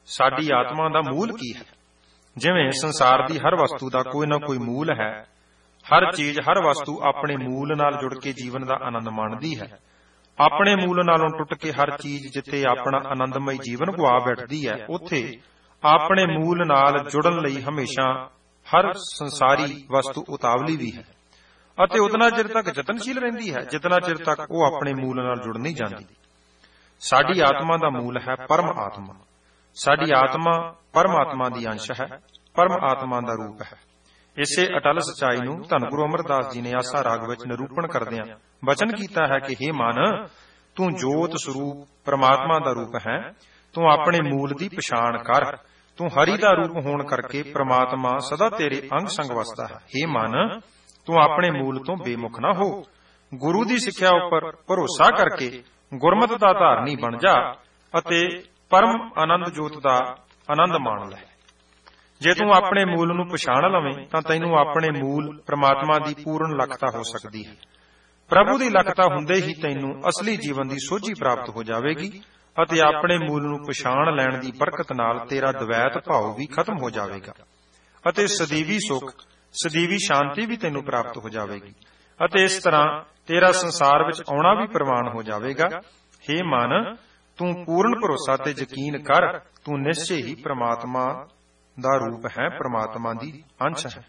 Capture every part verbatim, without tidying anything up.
ਸਾਡੀ ਆਤਮਾ ਦਾ ਮੂਲ ਕੀ ਹੈ। ਜਿਵੇਂ ਸੰਸਾਰ ਦੀ ਹਰ ਵਸਤੂ ਦਾ ਕੋਈ ਨਾ ਕੋਈ ਮੂਲ ਹੈ, ਹਰ ਚੀਜ਼ ਹਰ ਵਸਤੂ ਆਪਣੇ ਮੂਲ ਨਾਲ ਜੁੜ ਕੇ ਜੀਵਨ ਦਾ ਆਨੰਦ ਮਾਣਦੀ ਹੈ। ਆਪਣੇ ਮੂਲ ਨਾਲੋਂ ਟੁੱਟ ਕੇ ਹਰ ਚੀਜ਼ ਜਿੱਥੇ ਆਪਣਾ ਆਨੰਦਮਈ ਜੀਵਨ ਗਵਾ ਬੈਠਦੀ ਹੈ, ਉੱਥੇ ਆਪਣੇ ਮੂਲ ਨਾਲ ਜੁੜਨ ਲਈ ਹਮੇਸ਼ਾ ਹਰ ਸੰਸਾਰੀ ਵਸਤੂ ਉਤਾਵਲੀ ਵੀ ਹੈ ਅਤੇ ਉਤਨਾ ਚਿਰ ਤੱਕ ਯਤਨਸ਼ੀਲ ਰਹਿੰਦੀ ਹੈ ਜਿਤਨਾ ਚਿਰ ਤੱਕ ਉਹ ਆਪਣੇ ਮੂਲ ਨਾਲ ਜੁੜ ਨਹੀਂ ਜਾਂਦੀ। ਸਾਡੀ ਆਤਮਾ ਦਾ ਮੂਲ ਹੈ ਪਰਮ ਆਤਮਾ। ਸਾਡੀ ਆਤਮਾ ਪਰਮਾਤਮਾ ਦੀ ਅੰਸ਼ ਹੈ, ਪਰਮ ਆਤਮਾ ਦਾ ਰੂਪ ਹੈ। ਇਸੇ ਅਟਲ ਸਚਾਈ ਨੂੰ ਧੰਨ ਗੁਰੂ ਅਮਰਦਾਸ ਜੀ ਨੇ ਆਸਾ ਰਾਗ ਵਿੱਚ ਨਿਰੂਪਣ ਕਰਦਿਆਂ ਵਚਨ ਕੀਤਾ ਹੈ ਕਿ ਹੇ ਮਨ, ਤੂੰ ਜੋਤ ਸਰੂਪ ਪਰਮਾਤਮਾ ਦਾ ਰੂਪ ਹੈ। ਤੂੰ ਆਪਣੇ ਮੂਲ ਦੀ ਪਛਾਣ ਕਰ। ਤੂੰ ਹਰੀ ਦਾ ਰੂਪ ਹੋਣ ਕਰਕੇ ਪ੍ਰਮਾਤਮਾ ਸਦਾ ਤੇਰੇ ਅੰਗ ਸੰਗ ਵਸਦਾ ਹੈ। ਹੇ ਮਨ, ਤੂੰ ਆਪਣੇ ਮੂਲ ਤੋਂ ਬੇਮੁਖ ਨਾ ਹੋ। ਗੁਰੂ ਦੀ ਸਿੱਖਿਆ ਉੱਪਰ ਭਰੋਸਾ ਕਰਕੇ ਗੁਰਮਤਿ ਦਾ ਧਾਰਨੀ ਬਣ ਜਾ ਅਤੇ ਪਰਮ ਆਨੰਦ ਜੋਤ ਦਾ ਆਨੰਦ ਮਾਣ ਲੈ। ਜੇ ਤੂੰ ਆਪਣੇ ਮੂਲ ਨੂੰ ਪਛਾਣ ਲਵੇਂ ਤਾਂ ਤੈਨੂੰ ਆਪਣੇ ਮੂਲ ਪ੍ਰਮਾਤਮਾ ਦੀ ਪੂਰਨ ਲਖਤਾ ਹੋ ਸਕਦੀ ਹੈ। ਪ੍ਰਭੂ ਦੀ ਲਖਤਾ ਹੁੰਦੇ ਹੀ ਤੈਨੂੰ ਅਸਲੀ ਜੀਵਨ ਦੀ ਸੋਝੀ ਪ੍ਰਾਪਤ ਹੋ ਜਾਵੇਗੀ ਅਤੇ ਆਪਣੇ ਮੂਲ ਨੂੰ ਪਛਾਣ ਲੈਣ ਦੀ ਬਰਕਤ ਨਾਲ ਤੇਰਾ ਦਵੈਤ ਭਾਵ ਵੀ ਖਤਮ ਹੋ ਜਾਵੇਗਾ ਅਤੇ ਸਦੀਵੀ ਸੁਖ, ਸਦੀਵੀ ਸ਼ਾਂਤੀ ਵੀ ਤੈਨੂੰ ਪ੍ਰਾਪਤ ਹੋ ਜਾਵੇਗੀ ਅਤੇ ਇਸ ਤਰ੍ਹਾਂ ਤੇਰਾ ਸੰਸਾਰ ਵਿੱਚ ਆਉਣਾ ਵੀ ਪ੍ਰਵਾਨ ਹੋ ਜਾਵੇਗਾ। ਹੇ ਮਨ, ਤੂੰ ਪੂਰਨ ਭਰੋਸਾ ਤੇ ਯਕੀਨ ਕਰ। ਤੂੰ ਨਿਸ਼ਚੈ ਹੀ ਪ੍ਰਮਾਤਮਾ ਦਾ ਰੂਪ ਹੈ, ਪ੍ਰਮਾਤਮਾ ਦੀ ਅੰਸ਼ ਹੈ।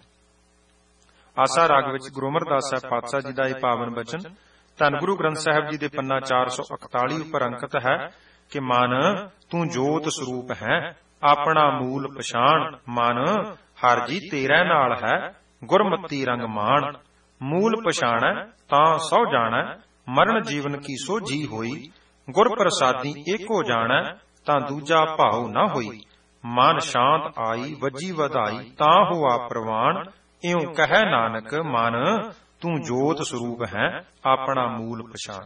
ਆਸਾ ਰਾਗ ਵਿੱਚ ਗੁਰੂ ਅਮਰਦਾਸ ਸਾਹਿਬ ਪਾਤਸ਼ਾਹ ਜੀ ਦਾ ਇਹ ਪਾਵਨ ਬਚਨ ਧੰਨ ਗੁਰੂ ਗ੍ਰੰਥ ਸਾਹਿਬ ਜੀ ਦੇ ਪੰਨਾ ਚਾਰ ਸੌ ਇਕਤਾਲੀ ਉੱਪਰ ਅੰਕਿਤ ਹੈ ਕਿ ਮਨ, ਤੂੰ ਜੋਤ ਸਰੂਪ ਹੈ, ਆਪਣਾ ਮੂਲ ਪਛਾਣ। ਮਨ, ਹਰ ਜੀ ਤੇਰੇ ਨਾਲ ਹੈ, ਗੁਰਮਤੀ ਰੰਗ ਮਾਣ। ਮੂਲ ਪਛਾਣੈ ਤਾਂ ਸਹੁ ਜਾਣੈ, ਮਰਨ ਜੀਵਨ ਕੀ ਸੋਝੀ ਹੋਈ। ਗੁਰ ਪ੍ਰਸਾਦੀ ਏਕੋ ਜਾਣੈ, ਤਾਂ ਦੂਜਾ ਭਾਉ ਨਾ ਹੋਈ। ਮਨ ਸ਼ਾਂਤ ਆਈ, ਵੱਜੀ ਵਧਾਈ, ਤਾਂ ਹੋਆ ਪ੍ਰਵਾਨ। ਇਉਂ ਕਹੈ ਨਾਨਕ, ਮਨ ਤੂੰ ਜੋਤ ਸਰੂਪ ਹੈ, ਆਪਣਾ ਮੂਲ ਪਛਾਣ।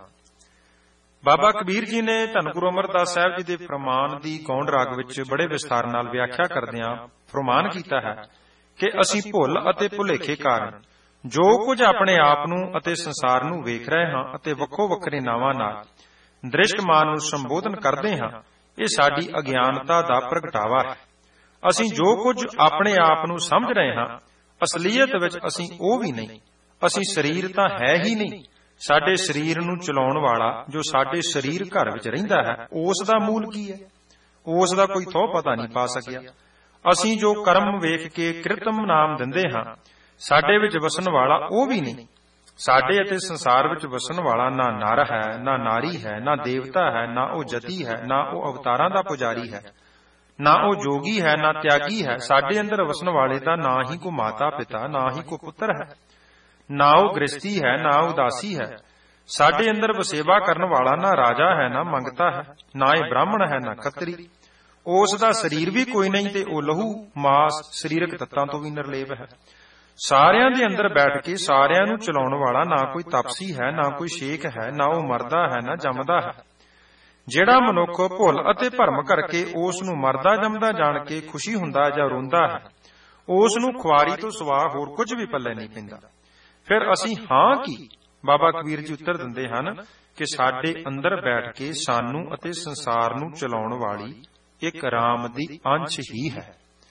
ਬਾਬਾ ਕਬੀਰ ਜੀ ਨੇ ਧੰਨ ਗੁਰੂ ਅਮਰਦਾਸ ਸਾਹਿਬ ਜੀ ਦੇ ਫਰਮਾਨ ਦੀ ਗੌਂਡ ਰਾਗ ਵਿੱਚ ਬੜੇ ਵਿਸਥਾਰ ਨਾਲ ਵਿਆਖਿਆ ਕਰਦਿਆਂ ਫਰਮਾਨ ਕੀਤਾ ਹੈ ਕਿ ਅਸੀਂ ਭੁੱਲ ਅਤੇ ਭੁਲੇਖੇ ਕਾਰਨ ਜੋ ਕੁਝ ਆਪਣੇ ਆਪ ਨੂੰ ਅਤੇ ਸੰਸਾਰ ਨੂੰ ਵੇਖ ਰਹੇ ਹਾਂ ਅਤੇ ਵੱਖੋ ਵੱਖਰੇ ਨਾਵਾਂ ਨਾਲ ਦ੍ਰਿਸ਼ਟਮਾਨ ਨੂੰ ਸੰਬੋਧਨ ਕਰਦੇ ਹਾਂ, ਇਹ ਸਾਡੀ ਅਗਿਆਨਤਾ ਦਾ ਪ੍ਰਗਟਾਵਾ ਹੈ। ਅਸੀਂ ਜੋ ਕੁਝ ਆਪਣੇ ਆਪ ਨੂੰ ਸਮਝ ਰਹੇ ਹਾਂ, ਅਸਲੀਅਤ ਵਿੱਚ ਅਸੀਂ ਉਹ ਵੀ ਨਹੀਂ। ਅਸੀਂ ਸਰੀਰ ਤਾਂ ਹੈ ਹੀ ਨਹੀਂ। ਸਾਡੇ ਸਰੀਰ ਨੂੰ ਚਲਾਉਣ ਵਾਲਾ ਜੋ ਸਾਡੇ ਸਰੀਰ ਘਰ ਵਿੱਚ ਰਹਿੰਦਾ ਹੈ, ਉਸ ਦਾ ਮੂਲ ਕੀ ਹੈ? ਉਸ ਦਾ ਕੋਈ ਥੋ ਪਤਾ ਨਹੀਂ ਪਾ ਸਕਿਆ। ਅਸੀਂ ਜੋ ਕਰਮ ਵੇਖ ਕੇ ਕਿਰਤਮ ਨਾਮ ਦਿੰਦੇ ਹਾਂ, ਸਾਡੇ ਵਿੱਚ ਵਸਣ ਵਾਲਾ ਉਹ ਵੀ ਨਹੀਂ। ਸਾਡੇ ਅਤੇ ਸੰਸਾਰ ਵਿੱਚ ਵਸਣ ਵਾਲਾ ਨਾ ਨਰ ਹੈ, ਨਾ ਨਾਰੀ ਹੈ, ਨਾ ਦੇਵਤਾ ਹੈ, ਨਾ ਉਹ ਜਤੀ ਹੈ, ਨਾ ਉਹ ਅਵਤਾਰਾਂ ਦਾ ਪੁਜਾਰੀ ਹੈ, ਨਾ ਉਹ ਜੋਗੀ ਹੈ, ਨਾ ਤਿਆਗੀ ਹੈ। ਸਾਡੇ ਅੰਦਰ ਵਸਣ ਵਾਲੇ ਦਾ ਨਾ ਹੀ ਕੋ ਮਾਤਾ ਪਿਤਾ, ਨਾ ਹੀ ਕੋ ਪੁੱਤਰ ਹੈ, ਨਾ ਉਹ ਗ੍ਰਸਤੀ ਹੈ, ਨਾ ਉਦਾਸੀ ਹੈ। ਸਾਡੇ ਅੰਦਰ ਵਸੇਵਾ ਕਰਨ ਵਾਲਾ ਨਾ ਰਾਜਾ ਹੈ, ਨਾ ਮੰਗਤਾ ਹੈ, ਨਾ ਇਹ ਬ੍ਰਾਹਮਣ ਹੈ, ਨਾ ਖੱਤਰੀ। ਉਸ ਦਾ ਸਰੀਰ ਵੀ ਕੋਈ ਨਹੀਂ ਤੇ ਉਹ ਲਹੂ ਮਾਸ ਸਰੀਰਕ ਤੱਤਾਂ ਤੋਂ ਵੀ ਨਿਰਲੇਪ ਹੈ। ਸਾਰਿਆਂ ਦੇ ਅੰਦਰ ਬੈਠ ਕੇ ਸਾਰਿਆਂ ਨੂੰ ਚਲਾਉਣ ਵਾਲਾ ਨਾ ਕੋਈ ਤਪਸੀ ਹੈ, ਨਾ ਕੋਈ ਸ਼ੇਖ ਹੈ, ਨਾ ਉਹ ਮਰਦਾ ਹੈ, ਨਾ ਜੰਮਦਾ ਹੈ। ਜਿਹੜਾ ਮਨੁੱਖ ਭੁੱਲ ਅਤੇ ਭਰਮ ਕਰਕੇ ਉਸ ਨੂੰ ਮਰਦਾ ਜੰਮਦਾ ਜਾਣ ਕੇ ਖੁਸ਼ੀ ਹੁੰਦਾ ਜਾਂ ਰੋਂਦਾ ਹੈ, ਉਸ ਨੂੰ ਖੁਆਰੀ ਤੋਂ ਸਿਵਾ ਹੋਰ ਕੁਝ ਵੀ ਪੱਲੇ ਨਹੀਂ ਪੈਂਦਾ। ਫਿਰ ਅਸੀਂ ਹਾਂ ਕੀ? ਬਾਬਾ ਕਬੀਰ ਜੀ ਉੱਤਰ ਦਿੰਦੇ ਹਨ ਕਿ ਸਾਡੇ ਅੰਦਰ ਬੈਠ ਕੇ ਸਾਨੂੰ ਅਤੇ ਸੰਸਾਰ ਨੂੰ ਚਲਾਉਣ ਵਾਲੀ ਇੱਕ ਰਾਮ ਦੀ ਅੰਸ਼ ਹੀ ਹੈ।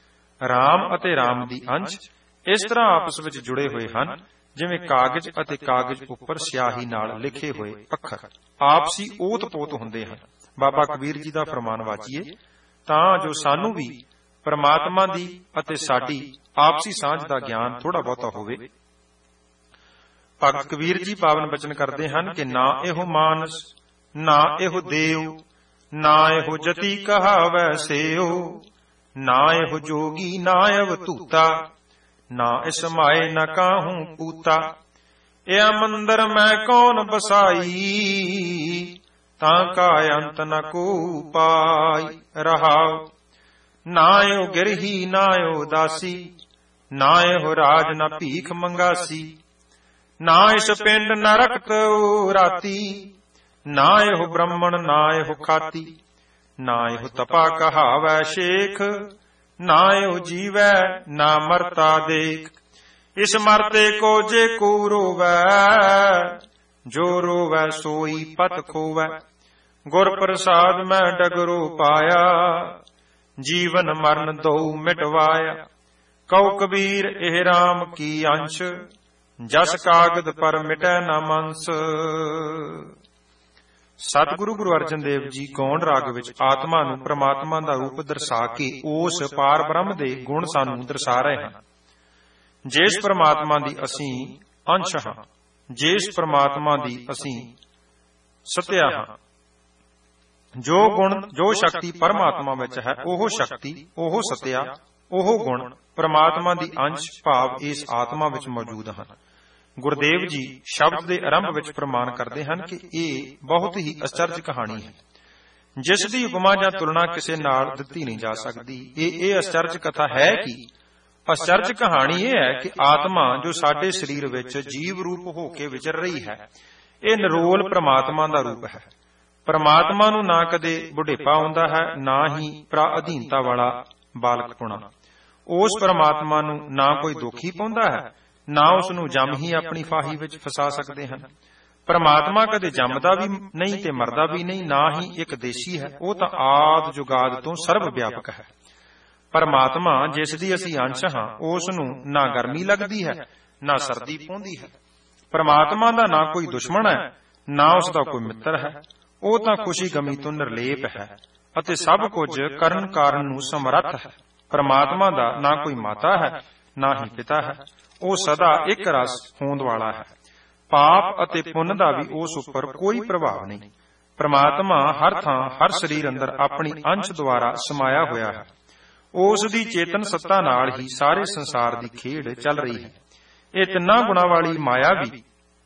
ਰਾਮ ਅਤੇ ਰਾਮ ਦੀ ਅੰਸ਼ ਇਸ ਤਰ੍ਹਾਂ ਆਪਸ ਵਿੱਚ ਜੁੜੇ ਹੋਏ ਹਨ ਜਿਵੇਂ ਕਾਗਜ਼ ਅਤੇ ਕਾਗਜ਼ ਉੱਪਰ ਸਿਆਹੀ ਨਾਲ ਲਿਖੇ ਹੋਏ ਅੱਖਰ ਆਪਸੀ ਓਤ ਪੋਤ ਹੁੰਦੇ ਹਨ। ਬਾਬਾ ਕਬੀਰ ਜੀ ਦਾ ਫਰਮਾਨ ਵਾਚੀਏ ਤਾਂ ਜੋ ਸਾਨੂੰ ਵੀ ਪਰਮਾਤਮਾ ਦੀ ਅਤੇ ਸਾਡੀ ਆਪਸੀ ਸਾਂਝ ਦਾ ਗਿਆਨ ਥੋੜਾ ਬਹੁਤਾ ਹੋਵੇ। ਭਗਤ ਕਬੀਰ ਜੀ ਪਾਵਨ ਬਚਨ ਕਰਦੇ ਹਨ ਕਿ ਨਾ ਇਹੋ ਮਾਨਸ, ਨਾ ਇਹੋ ਦੇਵ, ਨਾ ਇਹੋ ਜਤੀ ਕਹਾਵੈ ਸੇਓ, ਨਾ ਇਹੋ ਜੋਗੀ, ਨਾ ਅਵਤੂਤਾ, ਨਾ ਇਸ ਮਾਏ ਨਾ ਕਾਹੂ ਪੂਤਾ। ਇਹ ਮੰਦਰ ਮੈਂ ਕੌਣ ਬਸਾਈ, ਤਾਂ ਕਾ ਅੰਤ ਨ ਕੋ ਪਾਈ। ਰਹਾਉ ਨਾ ਇਹੋ ਗਿਰਹੀ, ਨਾ ਇਹੋ ਦਾਸੀ, ਨਾ ਇਹੋ ਰਾਜ, ਨਾ ਭੀਖ ਮੰਗਾਸੀ, ਨਾ ਇਸ ਪਿੰਡ ਨ ਰਖਤ ਰਾਤੀ, ਨਾ ਇਹੋ ਬ੍ਰਾਹਮਣ, ਨਾ ਇਹੋ ਖਾਤੀ, ਨਾ ਇਹੋ ਤਪਾ ਕਹਾਵੈ ਸ਼ੇਖ, ਨਾ ਇਹੋ ਜੀਵੈ, ਨਾ ਮਰਤਾ ਦੇਖ। ਇਸ ਮਰਤੇ ਕੋ ਜੇ ਕੋ ਰੋਵੈ, ਜੋ ਰੋਵੈ ਸੋਈ ਪਤ ਖੋਵੈ। ਗੁਰ ਪ੍ਰਸਾਦ ਮੈਂ ਡਗਰੋ ਪਾਇਆ, ਜੀਵਨ ਮਰਨ ਦਉ ਮਿਟਵਾਇਆ। ਕਉ ਕਬੀਰ ਇਹ ਰਾਮ ਕੀ ਅੰਸ਼, ਜਸ ਕਾਗਦ ਪਰ ਮਿਟੈ ਨਾ ਮੰਸ। ਸਤਿਗੁਰੂ ਗੁਰੂ ਅਰਜਨ ਦੇਵ ਜੀ ਗੌਣ ਰਾਗ ਵਿੱਚ ਆਤਮਾ ਨੂੰ ਪ੍ਰਮਾਤਮਾ ਦਾ ਰੂਪ ਦਰਸਾ ਕੇ ਉਸ ਪਾਰ ਬ੍ਰਹਮ ਦੇ ਗੁਣ ਸਾਨੂੰ ਦਰਸਾ ਰਹੇ ਹਨ। ਜਿਸ ਪ੍ਰਮਾਤਮਾ ਦੀ ਅਸੀਂ ਅੰਸ਼ ਹਾਂ, ਜਿਸ ਪ੍ਰਮਾਤਮਾ ਦੀ ਅਸੀਂ ਸਤਿਆ ਹਾਂ, ਜੋ ਗੁਣ ਜੋ ਸ਼ਕਤੀ ਪਰਮਾਤਮਾ ਵਿੱਚ ਹੈ, ਉਹ ਸ਼ਕਤੀ, ਉਹ ਸਤਿਆ, ਉਹ ਗੁਣ ਪ੍ਰਮਾਤਮਾ ਦੀ ਅੰਸ਼ ਭਾਵ ਇਸ ਆਤਮਾ ਵਿੱਚ ਮੌਜੂਦ ਹਨ। ਗੁਰਦੇਵ ਜੀ ਸ਼ਬਦ ਦੇ ਆਰੰਭ ਵਿੱਚ ਪ੍ਰਮਾਣ ਕਰਦੇ ਹਨ ਕਿ ਇਹ ਬਹੁਤ ਹੀ ਅਚਰਜ ਕਹਾਣੀ ਹੈ, ਜਿਸ ਦੀ ਉਪਮਾ ਜਾਂ ਤੁਲਨਾ ਕਿਸੇ ਨਾਲ ਦਿੱਤੀ ਨਹੀਂ ਜਾ ਸਕਦੀ। ਇਹ ਇਹ ਅਚਰਜ ਕਥਾ ਹੈ ਕਿ ਅਚਰਜ ਕਹਾਣੀ ਇਹ ਹੈ ਕਿ ਆਤਮਾ ਜੋ ਸਾਡੇ ਸਰੀਰ ਵਿੱਚ ਜੀਵ ਰੂਪ ਹੋ ਕੇ ਵਿਚਰ ਰਹੀ ਹੈ, ਇਹ ਨਿਰੋਲ ਪ੍ਰਮਾਤਮਾ ਦਾ ਰੂਪ ਹੈ। ਪ੍ਰਮਾਤਮਾ ਨੂੰ ਨਾ ਕਦੇ ਬੁਢੇਪਾ ਆਉਂਦਾ ਹੈ, ਨਾ ਹੀ ਪ੍ਰਾ ਅਧੀਨਤਾ ਵਾਲਾ ਬਾਲਕਪੁਣਾ। ਉਸ ਪ੍ਰਮਾਤਮਾ ਨੂੰ ਨਾ ਕੋਈ ਦੁਖੀ ਪਾਉਂਦਾ ਹੈ, ਨਾ ਉਸ ਨੂੰ ਜਮ ਹੀ ਆਪਣੀ ਫਾਹੀ ਵਿੱਚ ਫਸਾ ਸਕਦੇ ਹਨ। ਪ੍ਰਮਾਤਮਾ ਕਦੇ ਜੰਮਦਾ ਵੀ ਨਹੀਂ ਤੇ ਮਰਦਾ ਵੀ ਨਹੀਂ, ਨਾ ਹੀ ਇੱਕ ਦੇਸ਼ੀ ਹੈ। ਉਹ ਤਾਂ ਆਦ ਜੁਗਾਦ ਤੋਂ ਸਰਵ ਵਿਆਪਕ ਹੈ। ਪਰਮਾਤਮਾ ਜਿਸ ਦੀ ਅਸੀਂ ਅੰਸ਼ ਹਾਂ, ਉਸ ਨੂੰ ਨਾ ਗਰਮੀ ਲੱਗਦੀ ਹੈ, ਨਾ ਸਰਦੀ ਪਾਉਂਦੀ ਹੈ। ਪਰਮਾਤਮਾ ਦਾ ਨਾ ਕੋਈ ਦੁਸ਼ਮਣ ਹੈ, ਨਾ ਉਸ ਦਾ ਕੋਈ ਮਿੱਤਰ ਹੈ। ਉਹ ਤਾਂ ਖੁਸ਼ੀ ਗਮੀ ਤੋਂ ਨਿਰਲੇਪ ਹੈ ਅਤੇ ਸਭ ਕੁਝ ਕਰਨ ਕਾਰਨ ਨੂੰ ਸਮਰੱਥ ਹੈ। ਪਰਮਾਤਮਾ ਦਾ ਨਾ ਕੋਈ ਮਾਤਾ ਹੈ, ਨਾ ਹੀ ਪਿਤਾ ਹੈ। ਉਹ ਸਦਾ ਇੱਕ ਰਸ ਹੋਂਦ ਵਾਲਾ ਹੈ। ਪਾਪ ਅਤੇ ਪੁੰਨ ਦਾ ਵੀ ਉਸ ਉੱਪਰ ਕੋਈ ਪ੍ਰਭਾਵ ਨਹੀਂ। ਪਰਮਾਤਮਾ ਹਰ ਥਾਂ ਹਰ ਸਰੀਰ ਅੰਦਰ ਆਪਣੀ ਅੰਸ਼ ਦੁਆਰਾ ਸਮਾਇਆ ਹੋਇਆ ਹੈ। ਉਸ ਦੀ ਚੇਤਨ ਸੱਤਾ ਨਾਲ ਹੀ ਸਾਰੇ ਸੰਸਾਰ ਦੀ ਖੇਡ ਚੱਲ ਰਹੀ ਹੈ। ਇਹ ਤਿੰਨਾਂ ਗੁਣਾਂ ਵਾਲੀ ਮਾਇਆ ਵੀ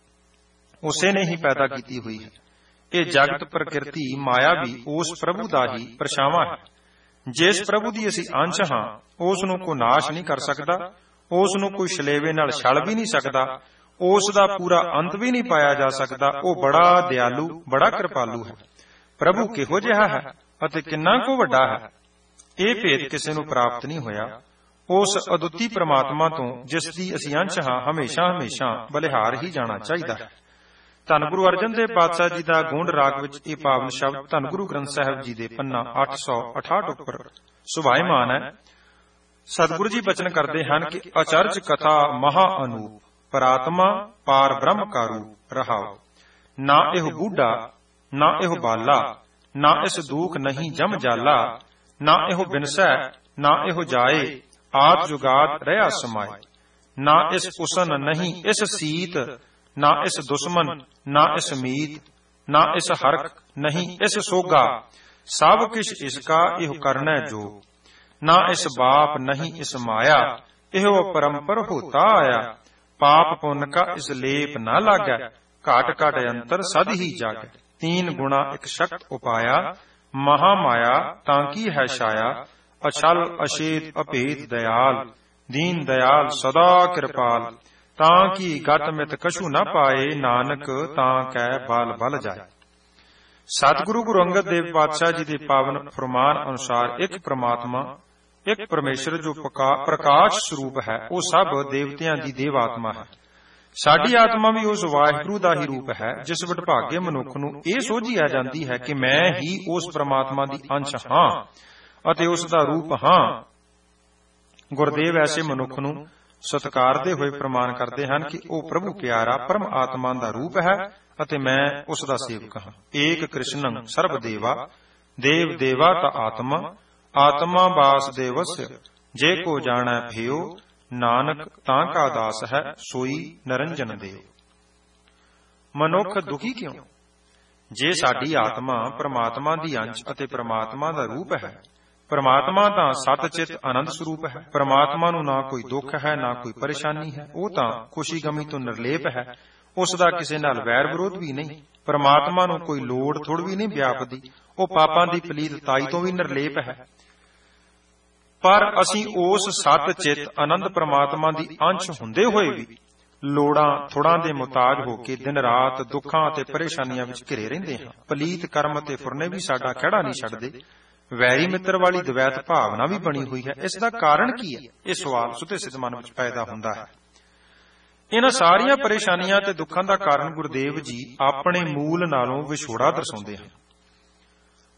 ਉਸੇ ਨੇ ਹੀ ਪੈਦਾ ਕੀਤੀ ਹੋਈ ਹੈ। ਇਹ ਜਗਤ ਪ੍ਰਕਿਰਤੀ ਮਾਇਆ ਵੀ ਉਸ ਪ੍ਰਭੂ ਦਾ ਹੀ ਪਰਛਾਵਾਂ ਹੈ। ਜਿਸ ਪ੍ਰਭੂ ਦੀ ਅਸੀਂ ਅੰਸ਼ ਹਾਂ, ਉਸ ਨੂੰ ਕੋਈ ਨਾਸ਼ ਨਹੀਂ ਕਰ ਸਕਦਾ, ਉਸ ਨੂੰ ਕੋਈ ਸ਼ਲੇਵੇ ਨਾਲ ਛਲ ਵੀ ਨਹੀਂ ਸਕਦਾ, ਉਸ ਦਾ ਪੂਰਾ ਅੰਤ ਵੀ ਨਹੀਂ ਪਾਇਆ ਜਾ ਸਕਦਾ। ਉਹ ਬੜਾ ਦਿਆਲੂ, ਬੜਾ ਕਿਰਪਾਲੂ ਹੈ। ਪ੍ਰਭੂ ਕਿਹੋ ਜਿਹਾ ਹੈ ਅਤੇ ਕਿੰਨਾ ਕੁ ਵੱਡਾ ਹੈ, ਇਹ ਭੇਦ ਕਿਸੇ ਨੂੰ ਪ੍ਰਾਪਤ ਨਹੀਂ ਹੋਇਆ। ਉਸ ਅਦੁੱਤੀ ਪ੍ਰਮਾਤਮਾ ਤੋਂ ਜਿਸ ਦੀ ਅਸੀਂ ਅੰਸ਼ ਹਾਂ, ਹਮੇਸ਼ਾ ਹਮੇਸ਼ਾ ਬਲਿਹਾਰ ਹੀ ਜਾਣਾ ਚਾਹੀਦਾ ਹੈ। ਧੰਨ ਗੁਰੂ ਅਰਜਨ ਦੇਵ ਪਾਤਸ਼ਾਹ ਜੀ ਦਾ ਗੂੰਡ ਰਾਗ ਵਿੱਚ ਇਹ ਪਾਵਨ ਸ਼ਬਦ ਧੰਨ ਗੁਰੂ ਗ੍ਰੰਥ ਸਾਹਿਬ ਜੀ ਦੇ ਪੰਨਾ ਅੱਠ ਸੌ ਅਠਾਹਠ ਉੱਪਰ ਸੁਭਾਇਮਾਨ ਹੈ। ਸਤਿਗੁਰੂ ਜੀ ਬਚਨ ਕਰਦੇ ਹਨ ਕਿ ਅਚਰਜ ਕਥਾ ਮਹਾ ਅਨੂਪ, ਪਰਾਤਮਾ ਪਾਰ ਬ੍ਰਹਮ ਕਾ ਰੂਪ ਰਹਾਉ। ਨਾ ਇਹ ਬੂਢਾ ਨਾ ਇਹ ਬਾਲਾ, ਨਾ ਇਸ ਦੁਖ ਨਹੀਂ ਜਮ ਜਾਲਾ। ਨਾ ਇਹੋ ਬਿਨਸੈ ਨਾ ਇਹੋ ਜਾਏ, ਆਦ ਜੁਗਾਦ ਰਹਾ ਸਮਾਏ। ਨਾ ਇਸ ਉਸਨ ਨਹੀਂ ਇਸ ਸੀਤ, ਨਾ ਇਸ ਦੁਸ਼ਮਨ ਨਾ ਇਸ ਮੀਤ। ਨਾ ਇਸ ਹਰਕ ਨਹੀਂ ਇਸ ਸੋਗਾ, ਸਭ ਕਿਛ ਇਸਕਾ ਇਹੋ ਕਰਨਾ ਜੋ। ਨਾ ਇਸ ਬਾਪ ਨਹੀਂ ਇਸ ਮਾਇਆ, ਇਹੋ ਪਰੰਪਰ ਹੋਤਾ ਆਇਆ। ਪਾਪ ਪੁੰਨ ਕਾ ਇਸ ਲੇਪ ਨਾ ਲਾਗੈ, ਘਾਟ ਘਾਟ ਅੰਤਰ ਸਦ ਹੀ ਜਾਗੈ। ਤੀਨ ਗੁਣਾ ਇਕ ਸ਼ਕਤ ਉਪਾਇਆ, ਮਹਾ ਮਾਇਆ ਤਾਂ ਕੀ ਹੈ ਛਾਇਆ। ਅਛਲ ਅਛੇਤ ਅਭੇਦ ਦਇਆਲ, ਦੀਨ ਦਇਆਲ ਸਦਾ ਕਿਰਪਾਲ। ਤਾਂ ਕੀ ਗਤ ਮਿਤ ਕਛੂ ਨਾ ਪਾਏ, ਨਾਨਕ ਤਾਂ ਕੈ ਬਲ ਬਲ ਜਾਏ। ਸਤਿਗੁਰੂ ਗੁਰੂ ਅੰਗਦ ਦੇਵ ਪਾਤਸ਼ਾਹ ਜੀ ਦੇ ਪਾਵਨ ਫਰਮਾਨ ਅਨੁਸਾਰ ਇੱਕ ਪ੍ਰਮਾਤਮਾ, ਇੱਕ ਪਰਮੇਸ਼ਰ ਜੋ ਪ੍ਰਕਾਸ਼ ਸਰੂਪ ਹੈ, ਉਹ ਸਭ ਦੇਵਤਿਆਂ ਦੀ ਦੇਵ ਆਤਮਾ ਹੈ। ਸਾਡੀ ਆਤਮਾ ਵੀ ਉਸ ਵਾਹਿਗੁਰੂ ਦਾ ਹੀ ਰੂਪ ਹੈ, ਜਿਸ ਵਡਭਾਗੇ ਮਨੁੱਖ ਨੂੰ ਇਹ ਸੋਝੀ ਆ ਜਾਂਦੀ ਹੈ ਕਿ ਮੈਂ ਹੀ ਉਸ ਪ੍ਰਮਾਤਮਾ ਦੀ ਅੰਸ਼ ਹਾਂ ਅਤੇ ਉਸ ਦਾ ਰੂਪ ਹਾਂ। ਗੁਰਦੇਵ ਐਸੇ ਮਨੁੱਖ ਨੂੰ ਸਤਿਕਾਰਦੇ ਹੋਏ ਪ੍ਰਮਾਣ ਕਰਦੇ ਹਨ ਕਿ ਉਹ ਪ੍ਰਭੂ ਪਿਆਰਾ ਪਰਮ ਆਤਮਾ ਦਾ ਰੂਪ ਹੈ ਅਤੇ ਮੈਂ ਉਸ ਦਾ ਸੇਵਕ ਹਾਂ। ਏਕ ਕ੍ਰਿਸ਼ਨੰ ਸਰਬ ਦੇਵਾ, ਦੇਵ ਦੇਵਾ ਤਾ ਆਤਮਾ। ਆਤਮਾ ਬਾਸ ਦੇਵਸ, ਜੇ ਕੋ ਜਾਣੈ ਭਿਓ। ਨਾਨਕ ਤਾਂ ਕਾ ਦਾਸ ਹੈ, ਸੋਈ ਨਰੰਜਨ ਦੇਵ। ਮਨੁੱਖ ਦੁਖੀ ਕਿਉਂ? ਜੇ ਸਾਡੀ ਆਤਮਾ ਪ੍ਰਮਾਤਮਾ ਦੀ ਅੰਸ਼ ਅਤੇ ਪ੍ਰਮਾਤਮਾ ਦਾ ਰੂਪ ਹੈ। ਪ੍ਰਮਾਤਮਾ ਤਾਂ ਸਤ ਚਿਤ ਆਨੰਦ ਸਰੂਪ ਹੈ। ਪ੍ਰਮਾਤਮਾ ਨੂੰ ਨਾ ਕੋਈ ਦੁੱਖ ਹੈ, ਨਾ ਕੋਈ ਪਰੇਸ਼ਾਨੀ ਹੈ। ਉਹ ਤਾਂ ਖੁਸ਼ੀ ਗਮੀ ਤੋਂ ਨਿਰਲੇਪ ਹੈ। ਉਸ ਦਾ ਕਿਸੇ ਨਾਲ ਵੈਰ ਵਿਰੋਧ ਵੀ ਨਹੀਂ। ਪ੍ਰਮਾਤਮਾ ਨੂੰ ਕੋਈ ਲੋੜ ਥੋੜ ਵੀ ਨਹੀਂ ਵਿਆਪਦੀ। ਉਹ ਪਾਪਾਂ ਦੀ ਪਲੀਤਤਾਈ ਤੋਂ ਵੀ ਨਿਰਲੇਪ ਹੈ। ਪਰ ਅਸੀਂ ਉਸ ਸਤ ਚਿਤ ਆਨੰਦ ਪ੍ਰਮਾਤਮਾ ਦੀ ਅੰਸ਼ ਹੁੰਦੇ ਹੋਏ ਵੀ ਲੋੜਾਂ ਥੋੜਾਂ ਦੇ ਮੁਤਾਜ ਹੋ ਕੇ ਦਿਨ ਰਾਤ ਦੁੱਖਾਂ ਅਤੇ ਪਰੇਸ਼ਾਨੀਆਂ ਵਿੱਚ ਘਿਰੇ ਰਹਿੰਦੇ ਹਾਂ। ਪਲੀਤ ਕਰਮ ਅਤੇ ਫੁਰਨੇ ਵੀ ਸਾਡਾ ਖਹਿੜਾ ਨਹੀਂ ਛੱਡਦੇ। ਵੈਰੀ ਮਿੱਤਰ ਵਾਲੀ ਦਵੈਤ ਭਾਵਨਾ ਵੀ ਬਣੀ ਹੋਈ ਹੈ। ਇਸ ਦਾ ਕਾਰਨ ਕੀ ਹੈ? ਇਹ ਸਵਾਲ ਸੁਤੇ ਸਿੱਧ ਮਨ ਵਿੱਚ ਪੈਦਾ ਹੁੰਦਾ ਹੈ। ਇਹਨਾਂ ਸਾਰੀਆਂ ਪਰੇਸ਼ਾਨੀਆਂ ਤੇ ਦੁੱਖਾਂ ਦਾ ਕਾਰਨ ਗੁਰਦੇਵ ਜੀ ਆਪਣੇ ਮੂਲ ਨਾਲੋਂ ਵਿਛੋੜਾ ਦਰਸਾਉਂਦੇ ਹਨ।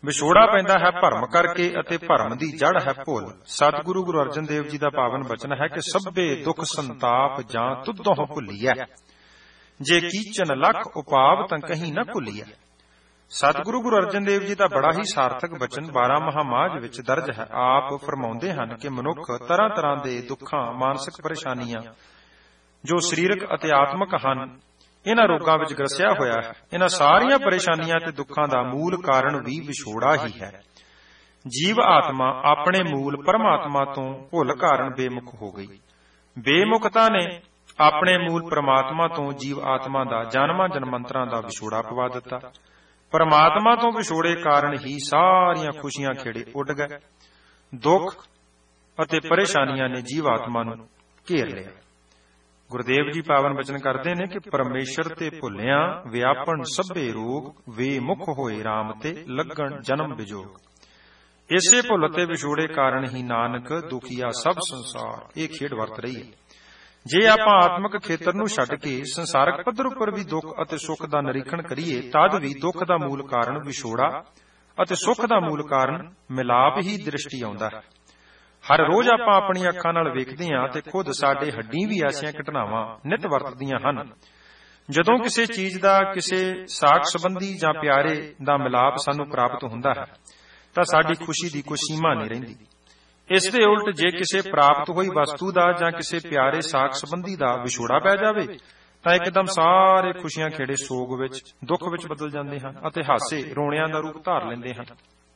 ਵਿਛੋੜਾ ਪੈਂਦਾ ਹੈ ਭਰਮ ਕਰਕੇ ਅਤੇ ਭਰਮ ਦੀ ਜੜ ਹੈ ਭੁੱਲ। ਸਤਿਗੁਰੂ ਗੁਰੂ ਅਰਜਨ ਦੇਵ ਜੀ ਦਾ ਪਾਵਨ ਬਚਨ ਹੈ ਕਿ ਸਭੇ ਦੁੱਖ ਸੰਤਾਪ ਜਾਂ ਤੁਧੋਂ ਭੁੱਲੀਐ, ਜੇ ਕੀਚਨ ਲੱਖ ਉਪਾਵ ਤਾਂ ਕਹੀਂ ਨਾ ਭੁੱਲੀਐ। ਸਤਿਗੁਰੂ ਗੁਰੂ ਅਰਜਨ ਦੇਵ ਜੀ ਦਾ ਬੜਾ ਹੀ ਸਾਰਥਕ ਬਚਨ ਬਾਰਾਂ ਮਹਾਮਾਜ ਵਿੱਚ ਦਰਜ ਹੈ। ਆਪ ਫਰਮਾਉਂਦੇ ਹਨ ਕਿ ਮਨੁੱਖ ਤਰ੍ਹਾਂ ਤਰ੍ਹਾਂ ਦੇ ਦੁੱਖਾਂ, ਮਾਨਸਿਕ ਪਰੇਸ਼ਾਨੀਆਂ ਜੋ ਸਰੀਰਕ ਅਤੇ ਆਤਮਿਕ ਹਨ, ਇਹਨਾਂ ਰੋਗਾਂ ਵਿੱਚ ਗ੍ਰਸਿਆ ਹੋਇਆ ਹੈ। ਇਹਨਾਂ ਸਾਰੀਆਂ ਪਰੇਸ਼ਾਨੀਆਂ ਤੇ ਦੁੱਖਾਂ ਦਾ ਮੂਲ ਕਾਰਨ ਵੀ ਵਿਛੋੜਾ ਹੀ ਹੈ। ਜੀਵ ਆਤਮਾ ਆਪਣੇ ਮੂਲ ਪਰਮਾਤਮਾ ਤੋਂ ਭੁੱਲ ਕਾਰਨ ਬੇਮੁਖ ਹੋ ਗਈ। ਬੇਮੁਖਤਾ ਨੇ ਆਪਣੇ ਮੂਲ ਪਰਮਾਤਮਾ ਤੋਂ ਜੀਵ ਆਤਮਾ ਦਾ ਜਨਮਾਂ ਜਨਮੰਤਰਾਂ ਦਾ ਵਿਛੋੜਾ ਪਵਾ ਦਿੱਤਾ। ਪਰਮਾਤਮਾ ਤੋਂ ਵਿਛੋੜੇ ਕਾਰਨ ਹੀ ਸਾਰੀਆਂ ਖੁਸ਼ੀਆਂ ਖੇੜੇ ਉੱਡ ਗਏ। ਦੁੱਖ ਅਤੇ ਪਰੇਸ਼ਾਨੀਆਂ ਨੇ ਜੀਵ ਆਤਮਾ ਨੂੰ ਘੇਰ ਲਿਆ। ਗੁਰਦੇਵ ਜੀ ਪਾਵਨ ਬਚਨ ਕਰਦੇ ਨੇ ਕਿ ਪਰਮੇਸ਼ਰ ਤੇ ਭੁੱਲਿਆਂ ਵਿਆਪਣ ਸਭੇ ਰੋਗ, ਵੇ ਮੁਖ ਹੋਏ ਰਾਮ ਤੇ ਲੱਗਣ ਜਨਮ ਵਿਜੋਗ। ਇਸੇ ਭੁੱਲ ਤੇ ਵਿਛੋੜੇ ਕਾਰਨ ਹੀ ਨਾਨਕ ਦੁਖੀਆ ਸਭ ਸੰਸਾਰ ਇਹ ਖੇਡ ਵਰਤ ਰਹੀ ਹੈ। ਜੇ ਆਪਾਂ ਆਤਮਿਕ ਖੇਤਰ ਨੂੰ ਛੱਡ ਕੇ ਸੰਸਾਰਕ ਪੱਧਰ ਉੱਪਰ ਵੀ ਦੁੱਖ ਅਤੇ ਸੁੱਖ ਦਾ ਨਿਰੀਖਣ ਕਰੀਏ, ਤਦ ਵੀ ਦੁੱਖ ਦਾ ਮੂਲ ਕਾਰਨ ਵਿਛੋੜਾ ਅਤੇ ਸੁੱਖ ਦਾ ਮੂਲ ਕਾਰਨ ਮਿਲਾਪ ਹੀ ਦ੍ਰਿਸ਼ਟੀ ਆਉਂਦਾ ਹੈ। ਹਰ ਰੋਜ਼ ਆਪਾਂ ਆਪਣੀਆਂ ਅੱਖਾਂ ਨਾਲ ਵੇਖਦੇ ਹਾਂ ਤੇ ਖੁਦ ਸਾਡੇ ਹੱਡੀਂ ਵੀ ਐਸੀਆਂ ਘਟਨਾਵਾਂ ਨਿਤ ਵਰਤਦੀਆਂ ਹਨ। ਜਦੋਂ ਕਿਸੇ ਚੀਜ਼ ਦਾ, ਕਿਸੇ ਸਾਕ ਸੰਬੰਧੀ ਜਾਂ ਪਿਆਰੇ ਦਾ ਮਿਲਾਪ ਸਾਨੂੰ ਪ੍ਰਾਪਤ ਹੁੰਦਾ ਹੈ ਤਾਂ ਸਾਡੀ ਖੁਸ਼ੀ ਦੀ ਕੋਈ ਸੀਮਾ ਨਹੀਂ ਰਹਿੰਦੀ। ਇਸ ਦੇ ਉਲਟ ਜੇ ਕਿਸੇ ਪ੍ਰਾਪਤ ਹੋਈ ਵਸਤੂ ਦਾ ਜਾਂ ਕਿਸੇ ਪਿਆਰੇ ਸਾਕ ਸੰਬੰਧੀ ਦਾ ਵਿਛੋੜਾ ਪੈ ਜਾਵੇ ਤਾਂ ਇੱਕਦਮ ਸਾਰੇ ਖੁਸ਼ੀਆਂ ਖੇੜੇ ਸੋਗ ਵਿੱਚ, ਦੁੱਖ ਵਿੱਚ ਬਦਲ ਜਾਂਦੇ ਹਨ ਅਤੇ ਹਾਸੇ ਰੋਣਿਆਂ ਦਾ ਰੂਪ ਧਾਰ ਲੈਂਦੇ ਹਨ।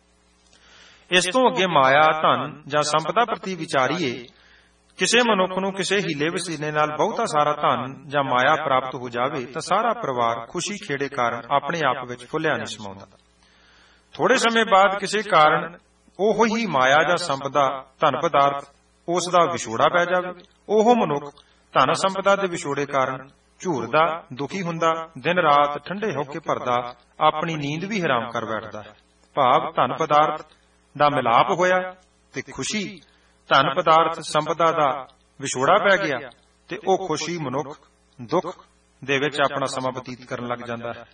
ਇਸ ਤੋਂ ਅੱਗੇ ਮਾਇਆ, ਧਨ ਜਾਂ ਸੰਪਦਾ ਪ੍ਰਤੀ ਵਿਚਾਰੀਏ। ਕਿਸੇ ਮਨੁੱਖ ਨੂੰ ਕਿਸੇ ਹੀਲੇ ਵਸੀਲੇ ਨਾਲ ਬਹੁਤਾ ਸਾਰਾ ਧਨ ਜਾਂ ਮਾਇਆ ਪ੍ਰਾਪਤ ਹੋ ਜਾਵੇ ਤਾਂ ਸਾਰਾ ਪਰਿਵਾਰ ਖੁਸ਼ੀ ਖੇੜੇ ਕਾਰਨ ਆਪਣੇ ਆਪ ਵਿੱਚ ਫੁੱਲਿਆ ਨਹੀਂ ਸਮਾਉਂਦਾ। ਥੋੜੇ ਸਮੇਂ ਬਾਅਦ ਕਿਸੇ ਕਾਰਨ ਉਹ ਹੀ ਮਾਇਆ ਜਾਂ ਸੰਪਦਾ, ਧਨ ਪਦਾਰਥ, ਉਸ ਦਾ ਵਿਛੋੜਾ ਪੈ ਜਾਵੇ। ਉਹ ਮਨੁੱਖ ਧਨ ਸੰਪਦਾ ਦੇ ਵਿਛੋੜੇ ਕਾਰਨ ਝੂਰਦਾ, ਦੁਖੀ ਹੁੰਦਾ, ਦਿਨ ਰਾਤ ਠੰਡੇ ਹੋ ਕੇ ਭਰਦਾ, ਆਪਣੀ ਨੀਂਦ ਵੀ ਹਰਾਮ ਕਰ ਬੈਠਦਾ ਹੈ। ਭਾਵ ਧਨ ਪਦਾਰਥ ਦਾ ਮਿਲਾਪ ਹੋਇਆ ਤੇ ਖੁਸ਼ੀ, ਧਨ ਪਦਾਰਥ ਸੰਪਦਾ ਦਾ ਵਿਛੋੜਾ ਪੈ ਗਿਆ ਤੇ ਉਹ ਖੁਸ਼ੀ ਮਨੁੱਖ ਦੁੱਖ ਦੇ ਵਿੱਚ ਆਪਣਾ ਸਮਾਂ ਬਤੀਤ ਕਰਨ ਲੱਗ ਜਾਂਦਾ ਹੈ।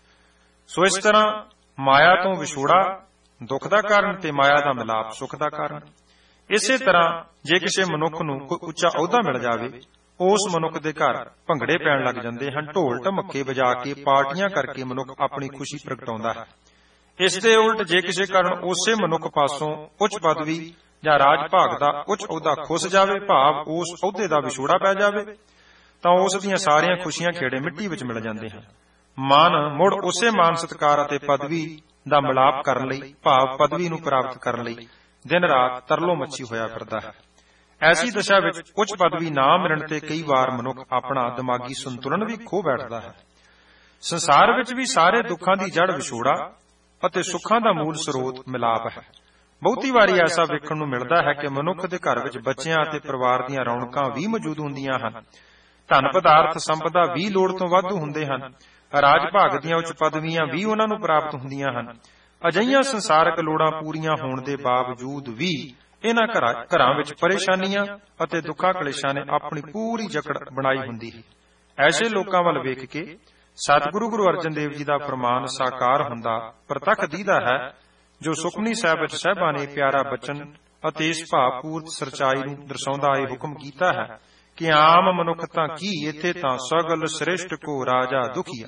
ਸੋ ਇਸ ਤਰ੍ਹਾਂ ਮਾਇਆ ਤੋਂ ਵਿਛੋੜਾ ਦੁੱਖ ਦਾ ਕਾਰਨ ਤੇ ਮਾਇਆ ਦਾ ਮਿਲਾਪ ਸੁੱਖ ਦਾ ਕਾਰਨ। ਇਸੇ ਤਰ੍ਹਾਂ ਜੇ ਕਿਸੇ ਮਨੁੱਖ ਨੂੰ ਕੋਈ ਉੱਚਾ ਅਹੁਦਾ ਮਿਲ ਜਾਵੇ, ਉਸ ਮਨੁੱਖ ਦੇ ਘਰ ਭੰਗੜੇ ਪੈਣ ਲੱਗ ਜਾਂਦੇ ਹਨ। ਢੋਲ ਢਮੱਕੇ ਵਜਾ ਕੇ ਪਾਰਟੀਆਂ ਕਰਕੇ ਮਨੁੱਖ ਆਪਣੀ ਖੁਸ਼ੀ ਪ੍ਰਗਟਾਉਂਦਾ ਹੈ। ਇਸ ਦੇ ਉਲਟ ਜੇ ਕਿਸੇ ਕਾਰਨ ਉਸੇ ਮਨੁੱਖ ਪਾਸੋਂ ਉੱਚ ਪਦਵੀ ਜਾਂ ਰਾਜ ਭਾਗ ਦਾ ਉੱਚ ਅਹੁਦਾ ਖੁੱਸ ਜਾਵੇ, ਭਾਵ ਉਸ ਅਹੁਦੇ ਦਾ ਵਿਛੋੜਾ ਪੈ ਜਾਵੇ, ਤਾਂ ਉਸ ਦੀਆਂ ਸਾਰੀਆਂ ਖੁਸ਼ੀਆਂ ਖੇੜੇ ਮਿੱਟੀ ਵਿੱਚ ਮਿਲ ਜਾਂਦੇ ਹਨ। ਮਨ ਮੁੜ ਉਸੇ ਮਾਨ ਸਤਿਕਾਰ ਅਤੇ ਪਦਵੀ ਦਾ ਮਿਲਾਪ ਕਰਨ ਲਈ, ਭਾਵ ਪਦਵੀ ਨੂੰ ਪ੍ਰਾਪਤ ਕਰਨ ਲਈ ਦਿਨ ਰਾਤ ਤਰਲੋ ਮੱਛੀ ਹੋਇਆ ਫਿਰਦਾ ਹੈ। ਐਸੀ ਦਸ਼ਾ ਵਿੱਚ ਉੱਚ ਪਦਵੀ ਨਾ ਮਿਲਣ ਤੇ ਕਈ ਵਾਰ ਮਨੁੱਖ ਆਪਣਾ ਦਿਮਾਗੀ ਸੰਤੁਲਨ ਵੀ ਖੋ ਬੈਠਦਾ ਹੈ। ਸੰਸਾਰ ਵਿੱਚ ਵੀ ਸਾਰੇ ਦੁੱਖਾਂ ਦੀ ਜੜ ਵਿਛੋੜਾ ਅਤੇ ਸੁੱਖਾਂ ਦਾ ਮੂਲ ਸਰੋਤ ਮਿਲਾਪ ਹੈ। ਬਹੁਤੀ ਵਾਰੀ ਐਸਾ ਵੇਖਣ ਨੂੰ ਮਿਲਦਾ ਹੈ ਕਿ ਮਨੁੱਖ ਦੇ ਘਰ ਵਿੱਚ ਬੱਚਿਆਂ ਅਤੇ ਪਰਿਵਾਰ ਦੀਆਂ ਰੌਣਕਾਂ ਵੀ ਮੌਜੂਦ ਹੁੰਦੀਆਂ ਹਨ। ਧਨ ਪਦਾਰਥ ਸੰਪਦਾ ਵੀ ਲੋੜ ਤੋਂ ਵਾਧੂ ਹੁੰਦੇ ਹਨ। ਰਾਜ ਭਾਗ ਦੀਆਂ ਉੱਚ ਪਦਵੀਆਂ ਵੀ ਉਹਨਾਂ ਨੂੰ ਪ੍ਰਾਪਤ ਹੁੰਦੀਆਂ ਹਨ। ਅਜਿਹੀਆਂ ਸੰਸਾਰਕ ਲੋੜਾਂ ਪੂਰੀਆਂ ਹੋਣ ਦੇ ਬਾਵਜੂਦ ਵੀ ਇਹਨਾਂ ਘਰਾਂ ਵਿੱਚ ਪਰੇਸ਼ਾਨੀਆਂ ਅਤੇ ਦੁੱਖਾਂ ਕਲੇਸ਼ਾਂ ਨੇ ਆਪਣੀ ਪੂਰੀ ਜਕੜ ਬਣਾਈ ਹੁੰਦੀ ਹੈ। ਐਸੇ ਲੋਕਾਂ ਵੱਲ ਵੇਖ ਕੇ ਸਤਿਗੁਰੂ ਗੁਰੂ ਅਰਜਨ ਦੇਵ ਜੀ ਦਾ ਫਰਮਾਨ ਸਾਕਾਰ ਹੁੰਦਾ ਪ੍ਰਤੱਖ ਦੀਦਾ ਹੈ, ਜੋ ਸੁਖਮਨੀ ਸਾਹਿਬ ਵਿੱਚ ਸਾਹਿਬਾਂ ਨੇ ਪਿਆਰਾ ਬਚਨ ਅਤੇ ਇਸ ਭਾਵਪੂਰਤ ਸੱਚਾਈ ਨੂੰ ਦਰਸਾਉਂਦਾ ਇਹ ਹੁਕਮ ਕੀਤਾ ਹੈ ਕਿ ਆਮ ਮਨੁੱਖ ਤਾਂ ਕੀ, ਇੱਥੇ ਤਾਂ ਸਗਲ ਸ੍ਰੇਸ਼ਟ ਕੋ ਰਾਜਾ ਦੁਖੀਆ,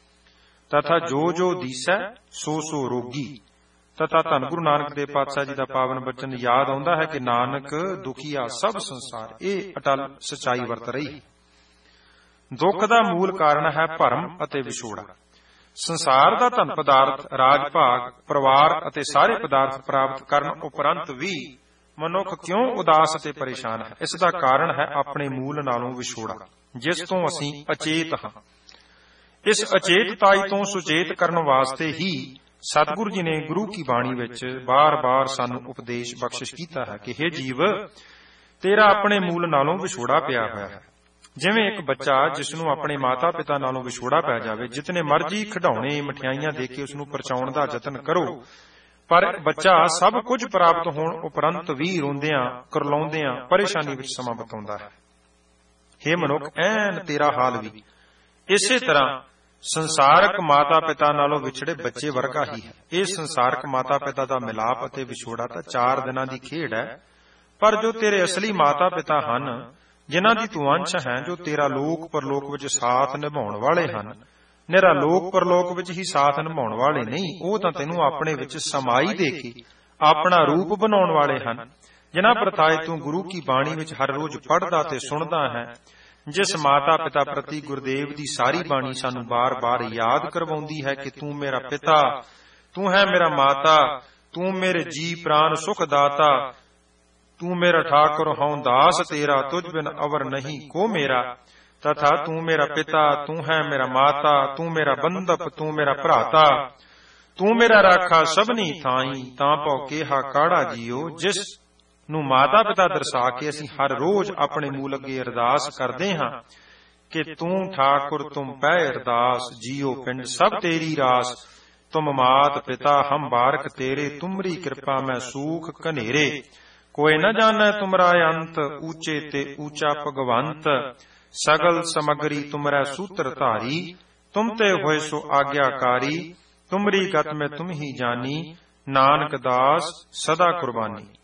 ਤਥਾ ਜੋ ਜੋ ਦੀਸੈ ਸੋ ਸੋ ਰੋਗੀ। ਤਥਾ ਧੰਨ ਗੁਰੂ ਨਾਨਕ ਦੇਵ ਪਾਤਸ਼ਾਹ ਜੀ ਦਾ ਪਾਵਨ ਬਚਨ ਯਾਦ ਆਉਂਦਾ ਹੈ ਕਿ ਨਾਨਕ ਦੁਖੀਆ ਸਭ ਸੰਸਾਰ। ਇਹ ਅਟਲ ਸਚਾਈ ਵਰਤ ਰਹੀ। ਦੁੱਖ ਦਾ ਮੂਲ ਕਾਰਨ ਹੈ ਭਰਮ ਅਤੇ ਵਿਛੋੜਾ। ਸੰਸਾਰ ਦਾ ਧਨ ਪਦਾਰਥ, ਰਾਜ ਭਾਗ, ਪਰਿਵਾਰ ਅਤੇ ਸਾਰੇ ਪਦਾਰਥ ਪ੍ਰਾਪਤ ਕਰਨ ਉਪਰੰਤ ਵੀ ਮਨੁੱਖ ਕਿਉਂ ਉਦਾਸ ਅਤੇ ਪਰੇਸ਼ਾਨ ਹੈ? ਇਸ ਦਾ ਕਾਰਨ ਹੈ ਆਪਣੇ ਮੂਲ ਨਾਲੋਂ ਵਿਛੋੜਾ, ਜਿਸ ਤੋਂ ਅਸੀਂ ਅਚੇਤ ਹਾਂ। ਇਸ ਅਚੇਤਤਾਈ ਤੋਂ ਸੁਚੇਤ ਕਰਨ ਵਾਸਤੇ ਹੀ ਸਤਿਗੁਰੂ ਜੀ ਨੇ ਗੁਰੂ ਕੀ ਬਾਣੀ ਵਿੱਚ ਬਾਰ-ਬਾਰ ਸਾਨੂੰ ਉਪਦੇਸ਼ ਬਖਸ਼ਿਸ਼ ਕੀਤਾ ਹੈ ਕਿ ਹੇ ਜੀਵ, ਤੇਰਾ ਆਪਣੇ ਮੂਲ ਨਾਲੋਂ ਵਿਛੋੜਾ ਪਿਆ ਹੋਇਆ ਹੈ। ਜਿਵੇਂ ਇੱਕ ਬੱਚਾ ਜਿਸ ਨੂੰ ਆਪਣੇ ਮਾਤਾ ਪਿਤਾ ਨਾਲੋਂ ਵਿਛੋੜਾ ਪੈ ਜਾਵੇ, ਜਿਤਨੇ ਮਰਜ਼ੀ ਖਿਡੌਣੇ ਮਠਿਆਈਆਂ ਦੇ ਕੇ ਉਸ ਨੂੰ ਪਰਚਾਉਣ ਦਾ ਯਤਨ ਕਰੋ, ਪਰ ਬੱਚਾ ਸਭ ਕੁਝ ਪ੍ਰਾਪਤ ਹੋਣ ਉਪਰੰਤ ਵੀ ਰੋਂਦਿਆਂ ਕਰਲਾਉਂਦਿਆਂ ਪਰੇਸ਼ਾਨੀ ਵਿੱਚ ਸਮਾਂ ਬਿਤਾਉਂਦਾ ਹੈ। ਹੇ ਮਨੁੱਖ, ਐਨ ਤੇਰਾ ਹਾਲ ਵੀ ਇਸੇ ਤਰ੍ਹਾਂ ਸੰਸਾਰਕ ਮਾਤਾ ਪਿਤਾ ਨਾਲੋਂ ਵਿਛੜੇ ਬੱਚੇ ਵਰਗਾ ਹੀ ਹੈ। ਇਹ ਸੰਸਾਰਕ ਮਾਤਾ ਪਿਤਾ ਦਾ ਮਿਲਾਪ ਅਤੇ ਵਿਛੋੜਾ ਤਾਂ ਚਾਰ ਦਿਨਾਂ ਦੀ ਖੇਡ ਹੈ, ਪਰ ਜੋ ਤੇਰੇ ਅਸਲੀ ਮਾਤਾ ਪਿਤਾ ਹਨ, ਜਿਨ੍ਹਾਂ ਦੀ ਤੂੰ ਅੰਸ਼ ਹੈ, ਜੋ ਤੇਰਾ ਲੋਕ ਪਰਲੋਕ ਵਿੱਚ ਸਾਥ ਨਿਭਾਉਣ ਵਾਲੇ ਹਨ, ਨਿਰਾ ਲੋਕ ਪਰਲੋਕ ਵਿੱਚ ਹੀ ਸਾਥ ਨਿਭਾਉਣ ਵਾਲੇ ਨਹੀਂ, ਉਹ ਤਾਂ ਤੈਨੂੰ ਆਪਣੇ ਵਿੱਚ ਸਮਾਈ ਦੇ ਕੇ ਆਪਣਾ ਰੂਪ ਬਣਾਉਣ ਵਾਲੇ ਹਨ, ਜਿਨ੍ਹਾਂ ਪ੍ਰਤਾਏ ਤੂੰ ਗੁਰੂ ਕੀ ਬਾਣੀ ਵਿੱਚ ਹਰ ਰੋਜ਼ ਪੜ੍ਹਦਾ ਤੇ ਸੁਣਦਾ ਹੈ। ਜਿਸ ਮਾਤਾ ਪਿਤਾ ਪ੍ਰਤੀ ਗੁਰਦੇਵ ਦੀ ਸਾਰੀ ਬਾਣੀ ਸਾਨੂੰ ਬਾਰ-ਬਾਰ ਯਾਦ ਕਰਵਾਉਂਦੀ ਹੈ ਕਿ ਤੂੰ ਮੇਰਾ ਪਿਤਾ, ਤੂੰ ਹੈ ਮੇਰਾ ਮਾਤਾ, ਤੂੰ ਮੇਰੇ ਜੀ ਪ੍ਰਾਨ ਸੁਖ ਦਾਤਾ, ਤੂੰ ਮੇਰਾ ਠਾਕੁਰ ਹਉ ਦਾਸ ਤੇਰਾ, ਤੁਝ ਬਿਨ ਅਵਰ ਨਹੀਂ ਕੋ ਮੇਰਾ, ਤਥਾ ਤੂੰ ਮੇਰਾ ਪਿਤਾ, ਤੂੰ ਹੈ ਮੇਰਾ ਮਾਤਾ, ਤੂੰ ਮੇਰਾ ਬੰਧਪ, ਤੂੰ ਮੇਰਾ ਭਰਾਤਾ, ਤੂੰ ਮੇਰਾ ਰਾਖਾ ਸਭਨੀ ਥਾਈ, ਤਾਂ ਭਉ ਕੇਹਾ ਕਾੜਾ ਜੀਓ। ਜਿਸ ਨੂੰ ਮਾਤਾ ਪਿਤਾ ਦਰਸਾ ਕੇ ਅਸੀਂ ਹਰ ਰੋਜ਼ ਆਪਣੇ ਮੂਲ ਅੱਗੇ ਅਰਦਾਸ ਕਰਦੇ ਹਾਂ ਕਿ ਤੂੰ ਠਾਕੁਰ ਤੁਮ ਪੈ ਅਰਦਾਸ, ਜੀਓ ਪਿੰਡ ਸਭ ਤੇਰੀ ਰਾਸ, ਤੁਮ ਮਾਤ ਪਿਤਾ ਹਮ ਬਾਰਕ ਤੇਰੇ, ਤੁਮਰੀ ਕਿਰਪਾ ਮੈਂ ਸੂਖ ਕਨੇਰੇ, ਕੋਈ ਨ ਜਾਣੈ ਤੁਮਰਾ ਅੰਤ, ਊਚੇ ਤੇ ਊਚਾ ਭਗਵੰਤ, ਸਗਲ ਸਮਗਰੀ ਤੁਮਰੈ ਸੂਤਰ ਧਾਰੀ, ਤੁਮ ਤੇ ਹੋਏ ਸੋ ਆਗਿਆਕਾਰੀ, ਤੁਮਰੀ ਗਤ ਮੈਂ ਤੁਮ ਹੀ ਜਾਨੀ, ਨਾਨਕ ਦਾਸ ਸਦਾ ਕੁਰਬਾਨੀ।